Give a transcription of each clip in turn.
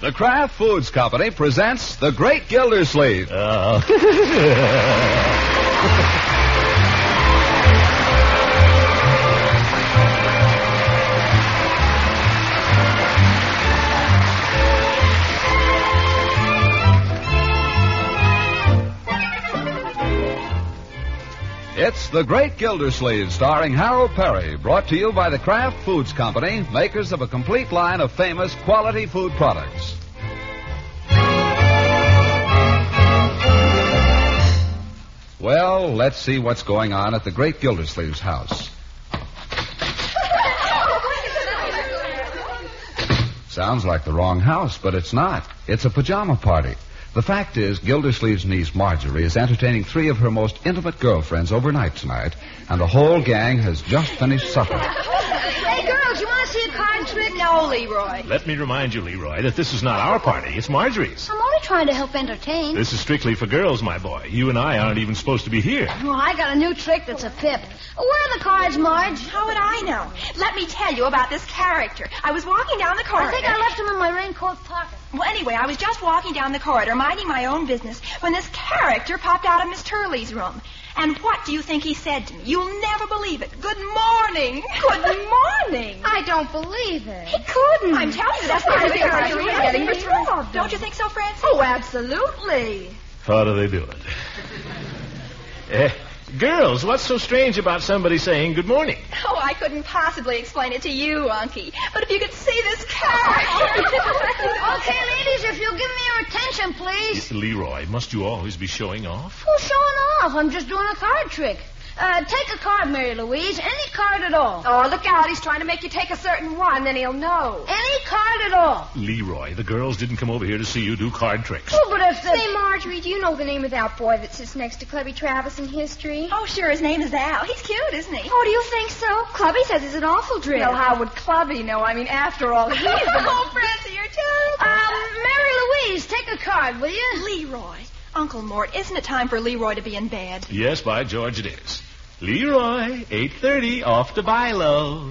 The Kraft Foods Company presents The Great Gildersleeve. It's The Great Gildersleeve, starring Harold Perry, brought to you by the Kraft Foods Company, makers of a complete line of famous quality food products. Well, let's see what's going on at the Great Gildersleeve's house. Sounds like the wrong house, but it's not. It's a pajama party. The fact is, Gildersleeve's niece, Marjorie, is entertaining 3 of her most intimate girlfriends overnight tonight, and the whole gang has just finished supper. Hey, girls, you want to see a card trick? No, Leroy. Let me remind you, Leroy, that this is not our party. It's Marjorie's. I'm only trying to help entertain. This is strictly for girls, my boy. You and I aren't even supposed to be here. Oh, I got a new trick that's a pip. Where are the cards, Marge? How would I know? Let me tell you about this character. I was walking down the corridor. I think I left them in my raincoat pocket. Well, anyway, I was just walking down the corridor, minding my own business, when this character popped out of Miss Turley's room. And what do you think he said to me? You'll never believe it. Good morning. Good morning. I don't believe it. He couldn't. I'm telling you, that's why the character is getting resolved. Don't you think so, Francie? Oh, absolutely. How do they do it? Girls, what's so strange about somebody saying good morning? Oh, I couldn't possibly explain it to you, Unky. But if you could see this character. Okay, ladies, if you'll give me your attention, please. Leroy, must you always be showing off? Who's showing off? I'm just doing a card trick. Take a card, Mary Louise. Any card at all. Oh, look out. He's trying to make you take a certain one, then he'll know. Any card at all. Leroy, the girls didn't come over here to see you do card tricks. Oh, but if Say, Marjorie, do you know the name of that boy that sits next to Clubby Travis in history? Oh, sure. His name is Al. He's cute, isn't he? Oh, do you think so? Clubby says he's an awful drill. Well, how would Clubby know? I mean, after all, he is Oh, Francie, you're too. Mary Louise, take a card, will you? Leroy. Uncle Mort, isn't it time for Leroy to be in bed? Yes, by George it is. Leroy, 8:30, off to Bilo.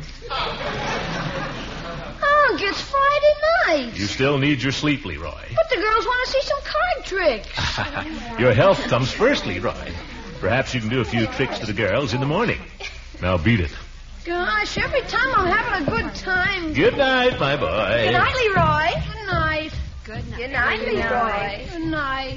Oh, it's Friday night. You still need your sleep, Leroy. But the girls want to see some card tricks. Your health comes first, Leroy. Perhaps you can do a few tricks to the girls in the morning. Now beat it. Gosh, every time I'm having a good time. Good night, my boy. Good night, Leroy. Good night. Good night, Leroy. Good night.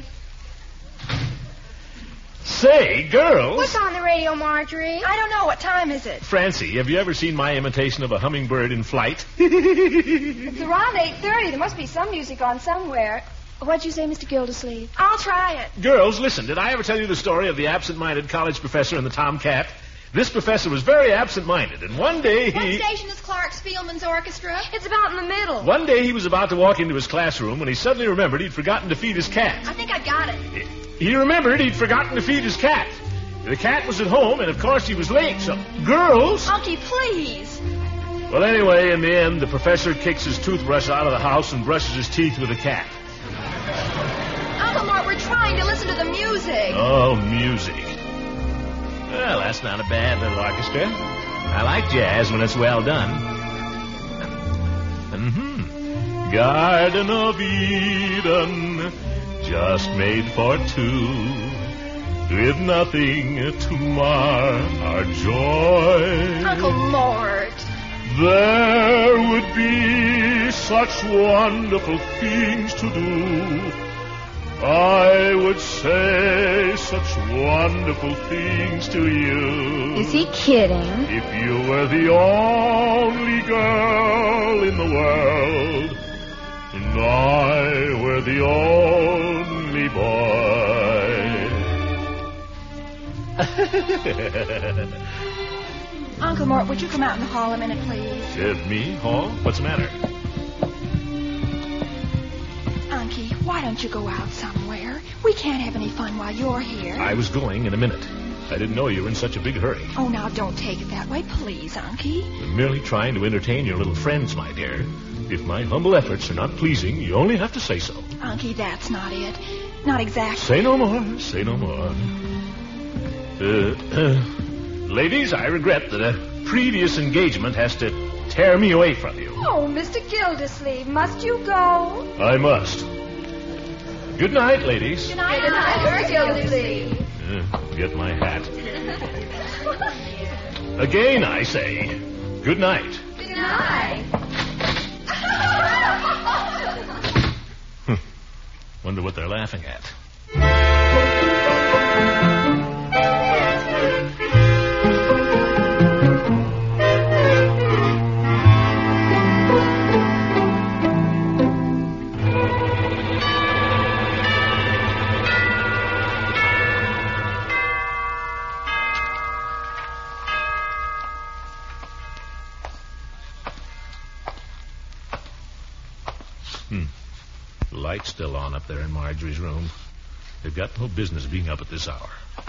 Say, girls. What's on the radio, Marjorie? I don't know. What time is it? Francie, have you ever seen my imitation of a hummingbird in flight? It's around 8:30. There must be some music on somewhere. What'd you say, Mr. Gildersleeve? I'll try it. Girls, listen. Did I ever tell you the story of the absent-minded college professor and the tomcat? This professor was very absent-minded, and one day What station is Clark Spielman's orchestra? It's about in the middle. One day he was about to walk into his classroom when he suddenly remembered he'd forgotten to feed his cat. I think I got it. He remembered he'd forgotten to feed his cat. The cat was at home, and of course he was late, so... Girls! Unky, please. Well, anyway, in the end, the professor kicks his toothbrush out of the house and brushes his teeth with the cat. Uncle Mort, we're trying to listen to the music. Oh, music. Well, that's not a bad little orchestra. I like jazz when it's well done. Garden of Eden, just made for two, with nothing to mar our joy. Uncle Mort. There would be such wonderful things to do. I would say such wonderful things to you. Is he kidding? If you were the only girl in the world, and I were the only boy. Uncle Mort, would you come out in the hall a minute, please? Me, Hall? What's the matter? Unky, why don't you go out somewhere? We can't have any fun while you're here. I was going in a minute. I didn't know you were in such a big hurry. Oh, now don't take it that way, please, Unky. I'm merely trying to entertain your little friends, my dear. If my humble efforts are not pleasing, you only have to say so. Unky, that's not it. Not exactly. Say no more. Say no more. Ladies, I regret that a previous engagement has to tear me away from you. Oh, Mr. Gildersleeve, must you go? I must. Good night, ladies. Good night, Mr. Gildersleeve. Get my hat. Again, I say, good night. Good night. Wonder what they're laughing at. The light's still on up there in Marjorie's room. They've got no business being up at this hour.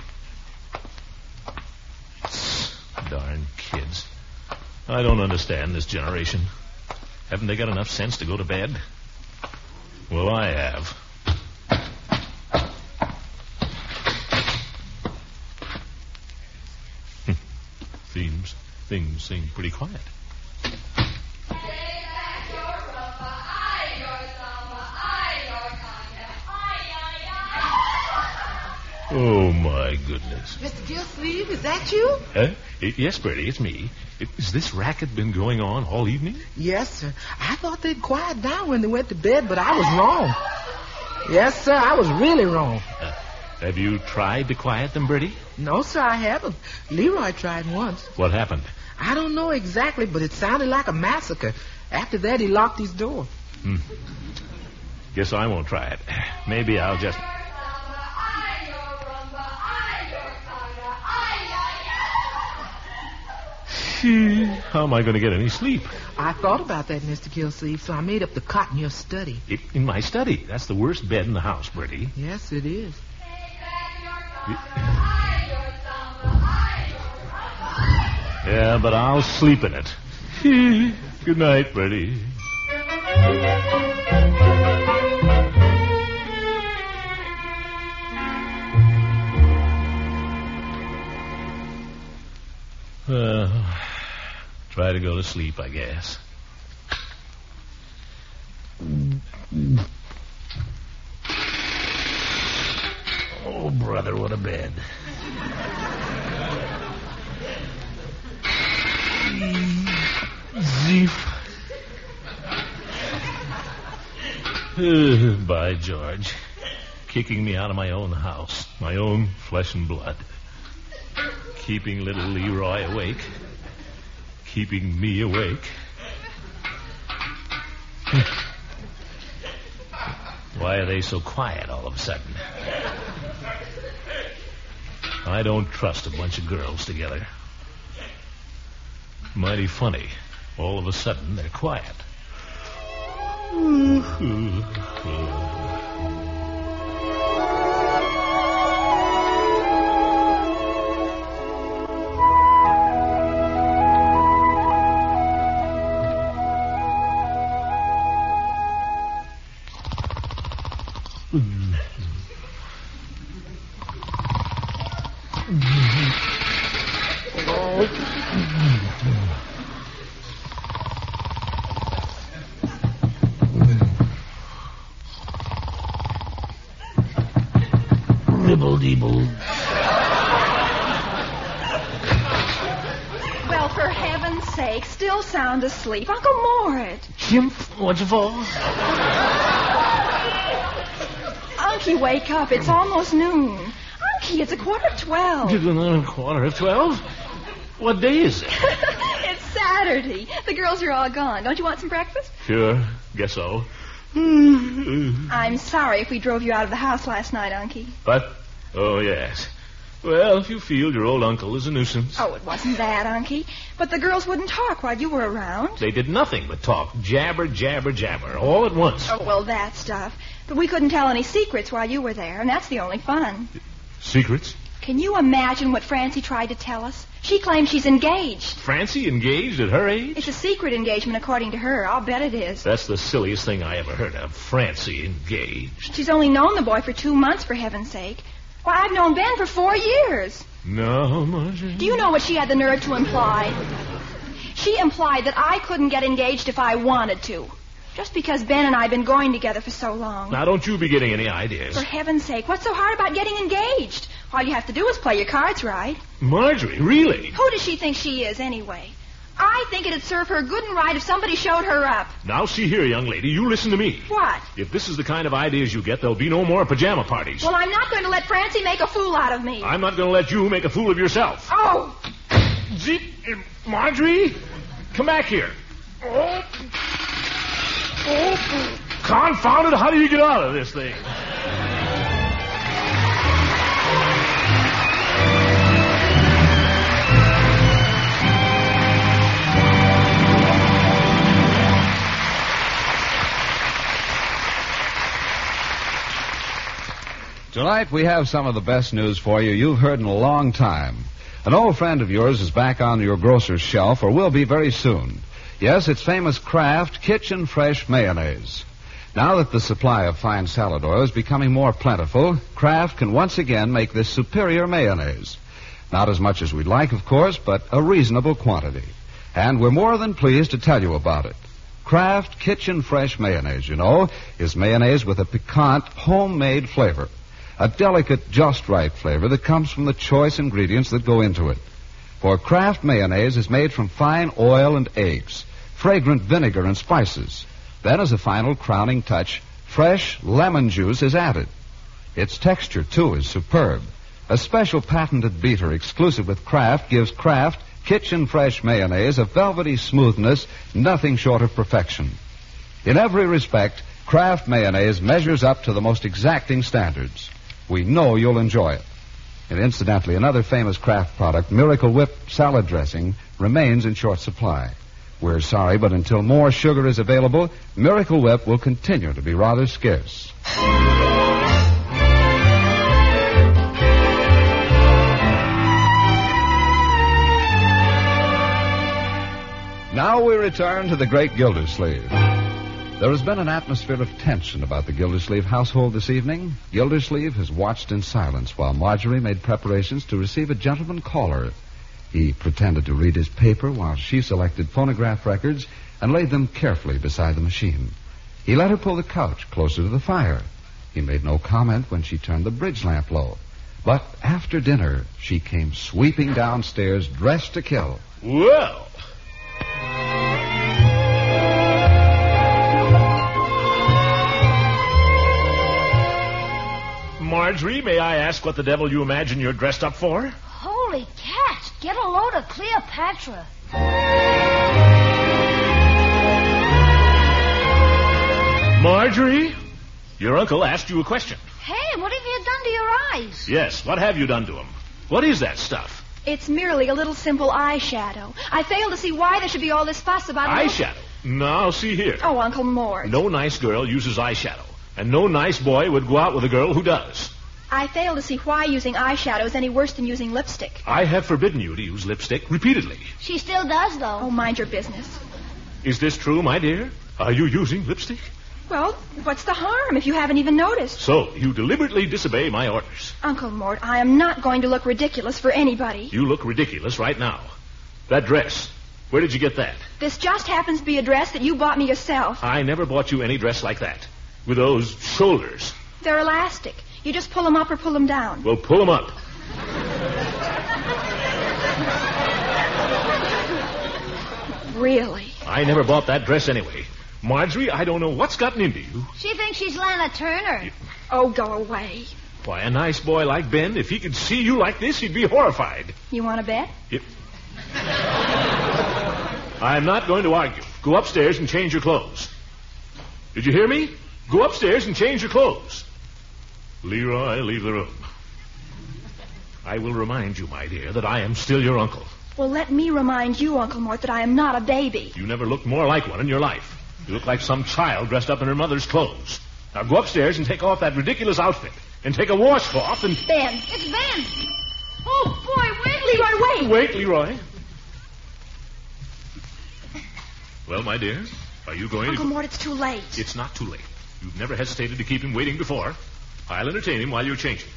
Darn kids. I don't understand this generation. Haven't they got enough sense to go to bed? Well, I have. Things seem pretty quiet. Oh, my goodness. Mr. Gildersleeve, is that you? Huh? Yes, Bertie, it's me. Has this racket been going on all evening? Yes, sir. I thought they'd quiet down when they went to bed, but I was wrong. Yes, sir, I was really wrong. Have you tried to quiet them, Bertie? No, sir, I haven't. Leroy tried once. What happened? I don't know exactly, but it sounded like a massacre. After that, he locked his door. Guess I won't try it. Maybe I'll just... How am I going to get any sleep? I thought about that, Mr. Gildersleeve, so I made up the cot in your study. In my study? That's the worst bed in the house, Bertie. Yes, it is. Yeah, but I'll sleep in it. Good night, Bertie. Try to go to sleep, I guess. Oh, brother, what a bed. By George. Kicking me out of my own house, my own flesh and blood. Keeping little Leroy awake. Keeping me awake. Why are they so quiet all of a sudden? I don't trust a bunch of girls together. Mighty funny. All of a sudden, they're quiet. Dibble-deeble. Well, for heaven's sake, still sound asleep. Uncle Mort. Chimp, what's it for? Unky, wake up. It's almost noon. Unky, it's 11:45. It's 11:45? What day is it? It's Saturday. The girls are all gone. Don't you want some breakfast? Sure, guess so. I'm sorry if we drove you out of the house last night, Unky. What? Oh, yes. Well, if you feel your old uncle is a nuisance. Oh, it wasn't that, Unky. But the girls wouldn't talk while you were around. They did nothing but talk. Jabber, jabber, jabber. All at once. Oh, well, that stuff. But we couldn't tell any secrets while you were there, and that's the only fun. Secrets? Can you imagine what Francie tried to tell us? She claims she's engaged. Francie engaged at her age? It's a secret engagement, according to her. I'll bet it is. That's the silliest thing I ever heard of. Francie engaged. She's only known the boy for 2 months, for heaven's sake. Why, I've known Ben for 4 years. No, Marjorie. Do you know what she had the nerve to imply? she implied that I couldn't get engaged if I wanted to. Just because Ben and I have been going together for so long. Now, don't you be getting any ideas. For heaven's sake, what's so hard about getting engaged? All you have to do is play your cards right. Marjorie, really? Who does she think she is, anyway? I think it'd serve her good and right if somebody showed her up. Now, see here, young lady, you listen to me. What? If this is the kind of ideas you get, there'll be no more pajama parties. Well, I'm not going to let Francie make a fool out of me. I'm not going to let you make a fool of yourself. Oh! Marjorie, come back here. Oh, confound it, how do you get out of this thing? Tonight we have some of the best news for you you've heard in a long time. An old friend of yours is back on your grocer's shelf, or will be very soon. Yes, it's famous Kraft Kitchen Fresh Mayonnaise. Now that the supply of fine salad oil is becoming more plentiful, Kraft can once again make this superior mayonnaise. Not as much as we'd like, of course, but a reasonable quantity. And we're more than pleased to tell you about it. Kraft Kitchen Fresh Mayonnaise, you know, is mayonnaise with a piquant, homemade flavor. A delicate, just right flavor that comes from the choice ingredients that go into it. For Kraft mayonnaise is made from fine oil and eggs, fragrant vinegar and spices. Then, as a final crowning touch, fresh lemon juice is added. Its texture, too, is superb. A special patented beater exclusive with Kraft gives Kraft Kitchen Fresh Mayonnaise a velvety smoothness, nothing short of perfection. In every respect, Kraft mayonnaise measures up to the most exacting standards. We know you'll enjoy it. And incidentally, another famous Kraft product, Miracle Whip salad dressing, remains in short supply. We're sorry, but until more sugar is available, Miracle Whip will continue to be rather scarce. Now we return to the great Gildersleeve. There has been an atmosphere of tension about the Gildersleeve household this evening. Gildersleeve has watched in silence while Marjorie made preparations to receive a gentleman caller. He pretended to read his paper while she selected phonograph records and laid them carefully beside the machine. He let her pull the couch closer to the fire. He made no comment when she turned the bridge lamp low. But after dinner, she came sweeping downstairs dressed to kill. Well... Marjorie, may I ask what the devil you imagine you're dressed up for? Holy cats, get a load of Cleopatra. Marjorie, your uncle asked you a question. Hey, what have you done to your eyes? Yes, what have you done to him? What is that stuff? It's merely a little simple eyeshadow. I fail to see why there should be all this fuss about it. Eyeshadow? Now, see here. Oh, Uncle Mort. No nice girl uses eyeshadow. And no nice boy would go out with a girl who does. I fail to see why using eyeshadow is any worse than using lipstick. I have forbidden you to use lipstick repeatedly. She still does, though. Oh, mind your business. Is this true, my dear? Are you using lipstick? Well, what's the harm if you haven't even noticed? So, you deliberately disobey my orders. Uncle Mort, I am not going to look ridiculous for anybody. You look ridiculous right now. That dress, where did you get that? This just happens to be a dress that you bought me yourself. I never bought you any dress like that. With those shoulders. They're elastic. You just pull them up or pull them down. Well, pull them up. Really? I never bought that dress anyway. Marjorie, I don't know what's gotten into you. She thinks she's Lana Turner. Oh, go away. Why, a nice boy like Ben, if he could see you like this, he'd be horrified. You want to bet? I'm not going to argue. Go upstairs and change your clothes. Did you hear me? Go upstairs and change your clothes. Leroy, leave the room. I will remind you, my dear, that I am still your uncle. Well, let me remind you, Uncle Mort, that I am not a baby. You never looked more like one in your life. You look like some child dressed up in her mother's clothes. Now go upstairs and take off that ridiculous outfit. And take a washcloth and... Ben. It's Ben. Oh, boy, wait. Leroy, wait. Wait, Leroy. Well, my dear, are you going Uncle Mort, it's too late. It's not too late. You've never hesitated to keep him waiting before. I'll entertain him while you're changing.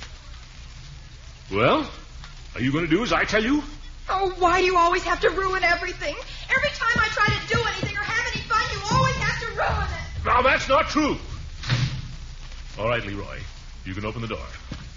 Well, are you going to do as I tell you? Oh, why do you always have to ruin everything? Every time I try to do anything or have any fun, you always have to ruin it. Now, that's not true. All right, Leroy. You can open the door.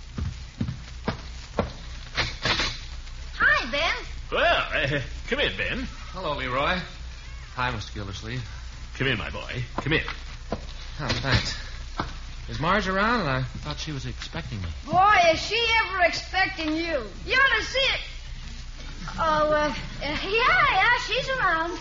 Hi, Ben. Well, come in, Ben. Hello, Leroy. Hi, Mr. Gildersleeve. Come in, my boy. Come in. Oh, thanks. Is Marge around? I thought she was expecting me. Boy, is she ever expecting you. You ought to see it. Oh, yeah, she's around.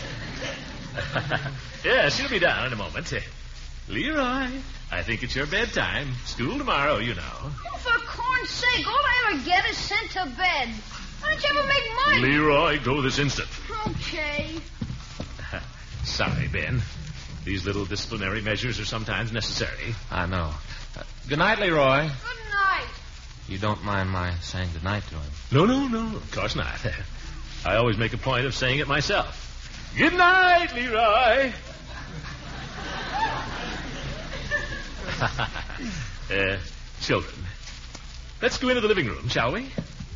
Yeah, she'll be down in a moment. Leroy, I think it's your bedtime. School tomorrow, you know. Oh, for corn's sake, all I ever get is sent to bed. Why don't you ever make money? Leroy, go this instant. Okay. Sorry, Ben. These little disciplinary measures are sometimes necessary. I know. Good night, Leroy. Good night. You don't mind my saying good night to him? No, of course not. I always make a point of saying it myself. Good night, Leroy. Children, let's go into the living room, shall we?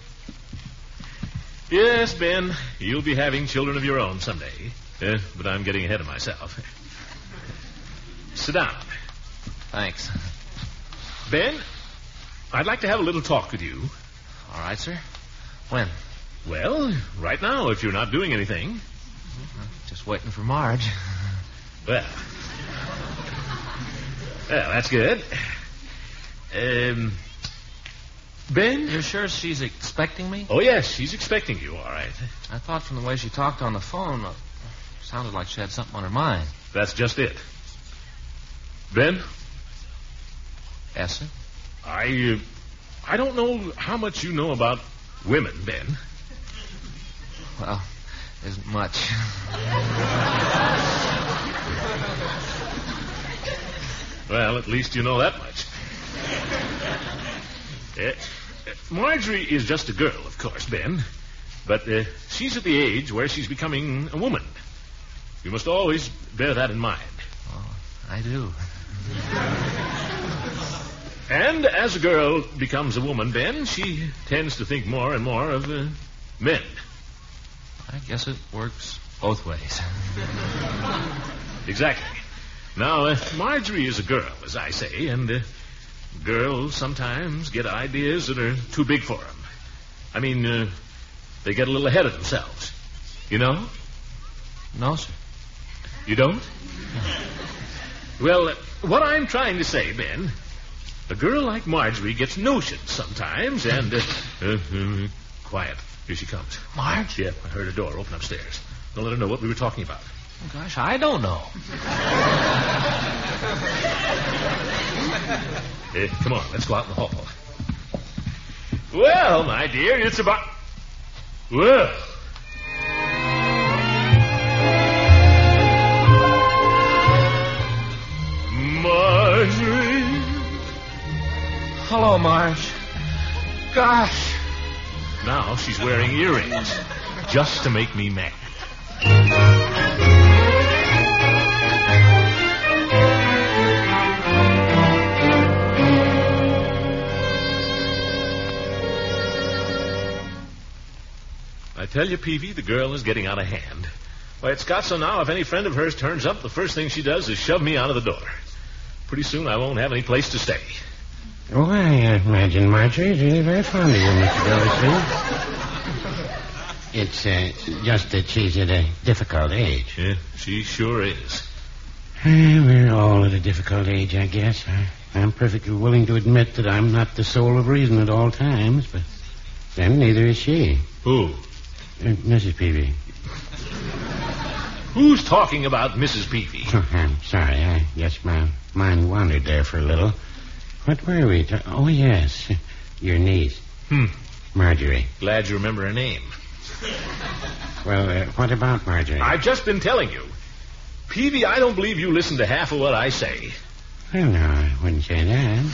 Yes, Ben, you'll be having children of your own someday. But I'm getting ahead of myself. Sit down. Thanks. Ben, I'd like to have a little talk with you. All right, sir. When? Well, right now, if you're not doing anything. Just waiting for Marge. Well, that's good. Ben? You're sure she's expecting me? Oh, yes, she's expecting you, all right. I thought from the way she talked on the phone, sounded like she had something on her mind. That's just it. Ben? Yes, sir? I don't know how much you know about women, Ben. Well, isn't much. Well, at least you know that much. Marjorie is just a girl, of course, Ben. But she's at the age where she's becoming a woman. You must always bear that in mind. Oh, I do. And as a girl becomes a woman, Ben, she tends to think more and more of men. I guess it works both ways. Exactly. Now, Marjorie is a girl, as I say, and girls sometimes get ideas that are too big for them. I mean, they get a little ahead of themselves. You know? No, sir. You don't? Well, what I'm trying to say, Ben, a girl like Marjorie gets notions sometimes, and... quiet. Here she comes. Marge? Yeah, I heard a door open upstairs. Don't let her know what we were talking about. Oh, gosh, I don't know. Come on, let's go out in the hall. Well, my dear, it's about... Well... Marjorie. Hello, Marge. Gosh. Now she's wearing earrings just to make me mad. I tell you, Peavy, the girl is getting out of hand. Why, it's got so now if any friend of hers turns up, the first thing she does is shove me out of the door. Pretty soon I won't have any place to stay. Oh, I imagine Marjorie is really very fond of you, Mr. Gildersleeve. It's just that she's at a difficult age. Yeah, she sure is. We're all at a difficult age, I guess. I'm perfectly willing to admit that I'm not the soul of reason at all times, but then neither is she. Who? Mrs. Peavy. Who's talking about Mrs. Peavy? Oh, I'm sorry. I guess my mind wandered there for a little. What were we? Oh, yes. Your niece. Marjorie. Glad you remember her name. Well, what about Marjorie? I've just been telling you. Peavy, I don't believe you listen to half of what I say. Well, no, I wouldn't say that.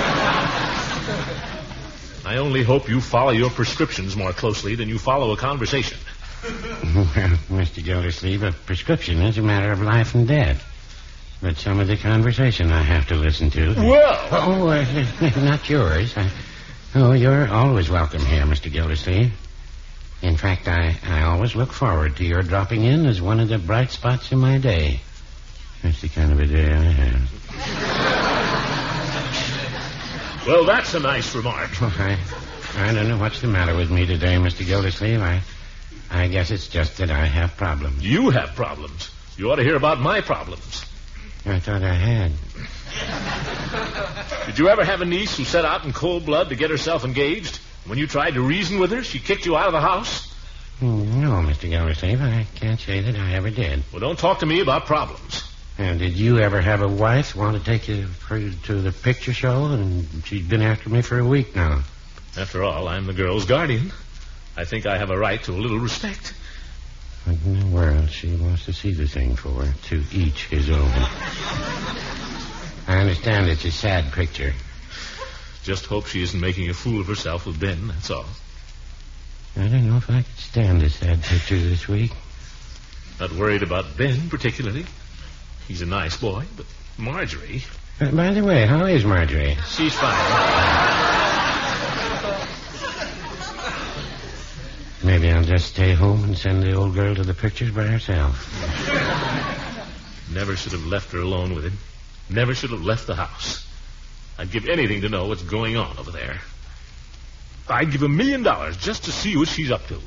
I only hope you follow your prescriptions more closely than you follow a conversation. Well, Mr. Gildersleeve, a prescription is a matter of life and death. But some of the conversation I have to listen to... Well... not yours. You're always welcome here, Mr. Gildersleeve. In fact, I always look forward to your dropping in as one of the bright spots in my day. That's the kind of a day I have. Well, that's a nice remark. Well, I don't know what's the matter with me today, Mr. Gildersleeve. I guess it's just that I have problems. You have problems. You ought to hear about my problems. I thought I had. Did you ever have a niece who set out in cold blood to get herself engaged? When you tried to reason with her, she kicked you out of the house? No, Mr. Gildersleeve, I can't say that I ever did. Well, don't talk to me about problems. And did you ever have a wife want to take you to the picture show? And she's been after me for a week now. After all, I'm the girl's guardian. I think I have a right to a little respect. What in the world she wants to see the thing for? To each his own. I understand it's a sad picture. Just hope she isn't making a fool of herself with Ben, that's all. I don't know if I could stand a sad picture this week. Not worried about Ben particularly. He's a nice boy, but Marjorie... By the way, how is Marjorie? She's fine. Maybe I'll just stay home and send the old girl to the pictures by herself. Never should have left her alone with him. Never should have left the house. I'd give anything to know what's going on over there. I'd give $1 million just to see what she's up to.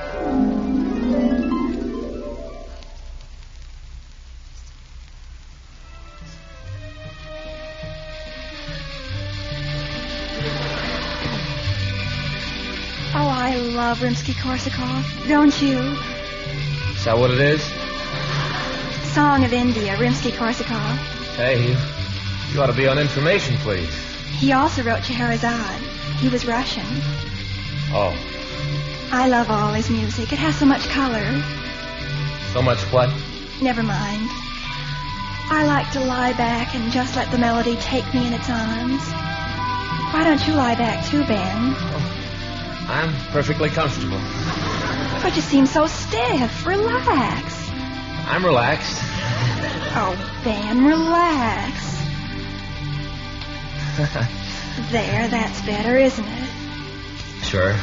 Oh, I love Rimsky-Korsakov. Don't you? Is that what it is? Song of India, Rimsky-Korsakov. Hey, you ought to be on information, please. He also wrote Scheherazade. He was Russian. Oh. I love all his music. It has so much color. So much what? Never mind. I like to lie back and just let the melody take me in its arms. Why don't you lie back too, Ben? Oh, I'm perfectly comfortable. But you seem so stiff. Relax. I'm relaxed. Oh, Ben, relax. There, that's better, isn't it? Sure.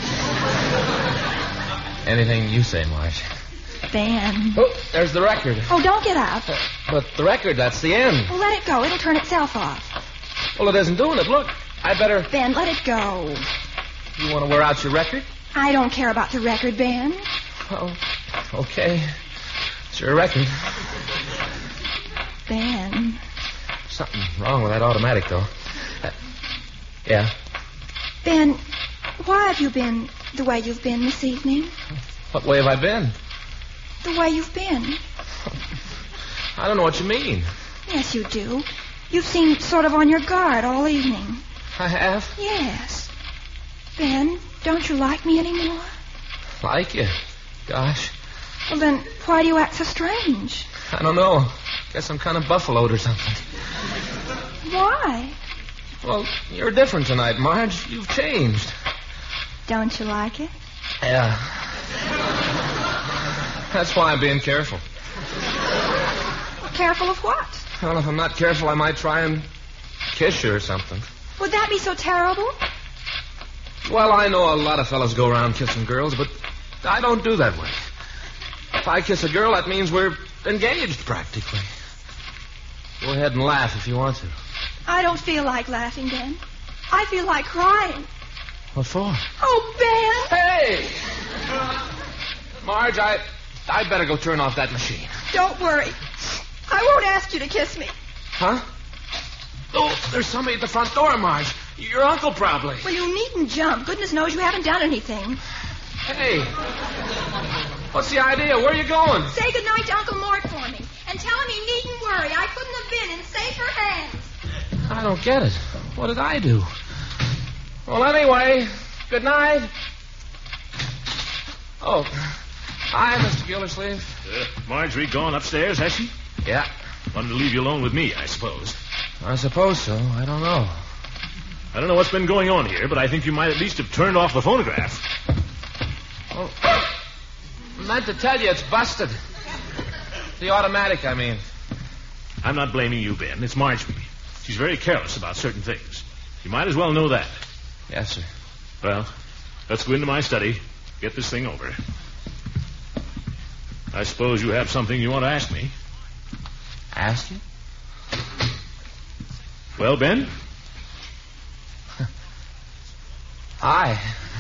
Anything you say, Marge. Ben. Oh, there's the record. Oh, don't get up. But the record, that's the end. Well, let it go. It'll turn itself off. Well, it isn't doing it. Look, I better... Ben, let it go. You want to wear out your record? I don't care about the record, Ben. Oh, okay. It's your record. Ben. Something wrong with that automatic, though. Yeah. Ben, why have you been the way you've been this evening? What way have I been? The way you've been. I don't know what you mean. Yes, you do. You've seemed sort of on your guard all evening. I have? Yes. Ben, don't you like me anymore? Like you? Gosh. Well, then, why do you act so strange? I don't know. Guess I'm kind of buffaloed or something. Why? Well, you're different tonight, Marge. You've changed. Don't you like it? Yeah. That's why I'm being careful. Careful of what? Well, if I'm not careful, I might try and kiss you or something. Would that be so terrible? Well, I know a lot of fellas go around kissing girls, but I don't do that way. If I kiss a girl, that means we're engaged, practically. Go ahead and laugh if you want to. I don't feel like laughing, Ben. I feel like crying. What for? Oh, Ben! Hey! Marge, I better go turn off that machine. Don't worry. I won't ask you to kiss me. Huh? Oh, there's somebody at the front door, Marge. Your uncle, probably. Well, you needn't jump. Goodness knows you haven't done anything. Hey. What's the idea? Where are you going? Say goodnight to Uncle Mort for me. And tell him he needn't worry. I couldn't have been in safer hands. I don't get it. What did I do? Well, anyway, good night. Oh, hi, Mr. Gildersleeve. Marjorie gone upstairs, has she? Yeah. Wanted to leave you alone with me, I suppose. I suppose so. I don't know. I don't know what's been going on here, but I think you might at least have turned off the phonograph. Oh, I meant to tell you it's busted. The automatic, I mean. I'm not blaming you, Ben. It's Marjorie. She's very careless about certain things. You might as well know that. Yes, sir. Well, let's go into my study. get this thing over. I suppose you have something you want to ask me. Ask you? Well, Ben? Hi.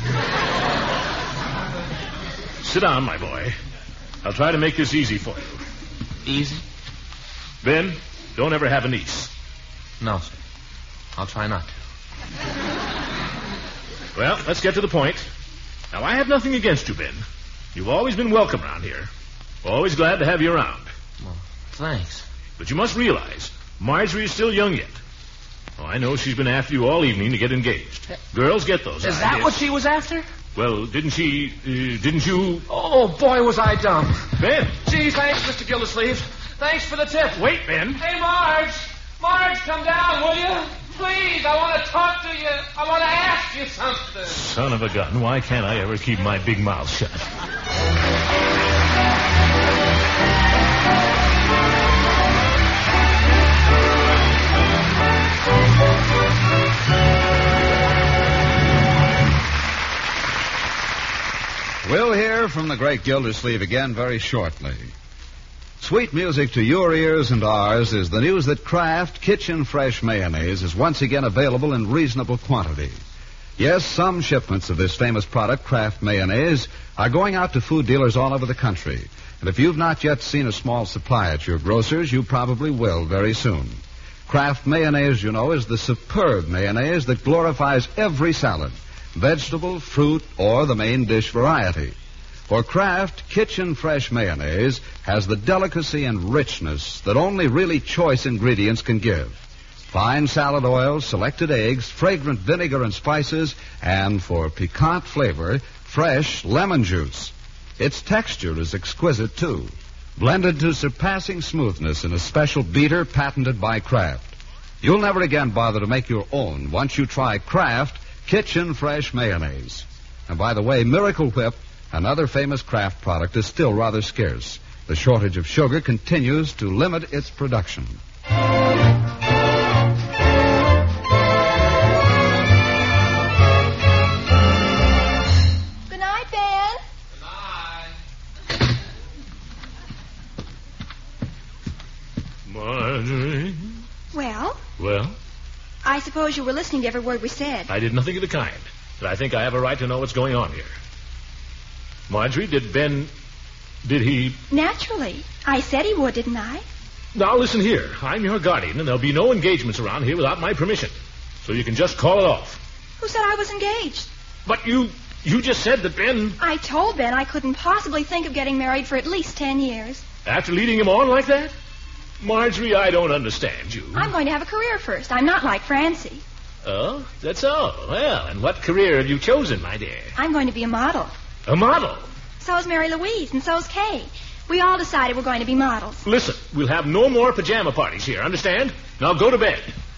Sit down, my boy. I'll try to make this easy for you. Easy? Ben, don't ever have a niece. No, sir. I'll try not to. Well, let's get to the point. Now, I have nothing against you, Ben. You've always been welcome around here. Always glad to have you around. Well, thanks. But you must realize, Marjorie is still young yet. Oh, I know she's been after you all evening to get engaged. Girls get those Is ideas. that what she was after? Well, didn't you... Oh, boy, was I dumb. Ben! Gee, thanks, Mr. Gildersleeve. Thanks for the tip. Wait, Ben. Hey, Marge! Marge, come down, will you? Please, I want to talk to you. I want to ask you something. Son of a gun, why can't I ever keep my big mouth shut? We'll hear from the great Gildersleeve again very shortly. Sweet music to your ears and ours is the news that Kraft Kitchen Fresh Mayonnaise is once again available in reasonable quantity. Yes, some shipments of this famous product, Kraft Mayonnaise, are going out to food dealers all over the country. And if you've not yet seen a small supply at your grocer's, you probably will very soon. Kraft Mayonnaise, you know, is the superb mayonnaise that glorifies every salad, vegetable, fruit, or the main dish variety. For Kraft Kitchen Fresh Mayonnaise has the delicacy and richness that only really choice ingredients can give. Fine salad oil, selected eggs, fragrant vinegar and spices, and for piquant flavor, fresh lemon juice. Its texture is exquisite, too, blended to surpassing smoothness in a special beater patented by Kraft. You'll never again bother to make your own once you try Kraft Kitchen Fresh Mayonnaise. And by the way, Miracle Whip, another famous Kraft product, is still rather scarce. The shortage of sugar continues to limit its production. Good night, Ben. Marjorie? Well, Well, I suppose you were listening to every word we said. I did nothing of the kind. But I think I have a right to know what's going on here. Marjorie, did he... Naturally. I said he would, didn't I? Now, listen here. I'm your guardian, and there'll be no engagements around here without my permission. So you can just call it off. Who said I was engaged? But you just said that Ben... I told Ben I couldn't possibly think of getting married for at least 10 years. After leading him on like that? Marjorie, I don't understand you. I'm going to have a career first. I'm not like Francie. Oh, that's all. Well, and what career have you chosen, my dear? I'm going to be a model. A model? So's Mary Louise, and so's Kay. We all decided we're going to be models. Listen, we'll have no more pajama parties here, understand? Now go to bed.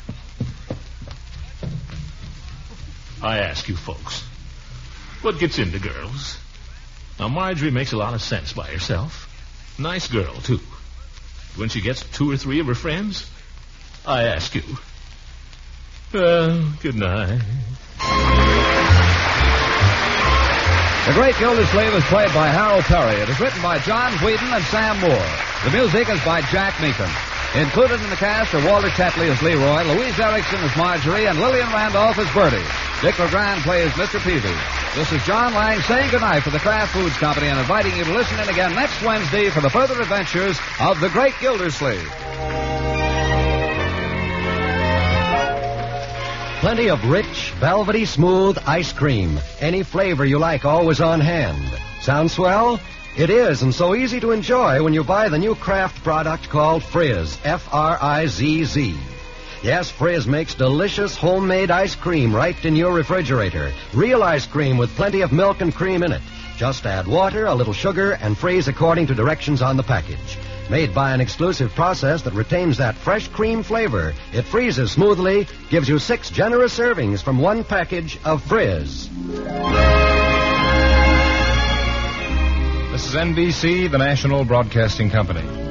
I ask you folks, what gets into girls? Now, Marjorie makes a lot of sense by herself. Nice girl, too. When she gets 2 or 3 of her friends, I ask you. Well, good night. The Great Gildersleeve is played by Harold Perry. It is written by John Whedon and Sam Moore. The music is by Jack Meakin. Included in the cast are Walter Tetley as Leroy, Louise Erickson as Marjorie, and Lillian Randolph as Bertie. Dick LeGrand plays Mr. Peavy. This is John Lang saying goodnight for the Kraft Foods Company and inviting you to listen in again next Wednesday for the further adventures of the Great Gildersleeve. Plenty of rich, velvety, smooth ice cream. Any flavor you like, always on hand. Sound swell? It is, and so easy to enjoy when you buy the new Kraft product called Frizz, F-R-I-Z-Z. Yes, Frizz makes delicious homemade ice cream right in your refrigerator. Real ice cream with plenty of milk and cream in it. Just add water, a little sugar, and freeze according to directions on the package. Made by an exclusive process that retains that fresh cream flavor, it freezes smoothly, gives you 6 generous servings from 1 package of Frizz. This is NBC, the National Broadcasting Company.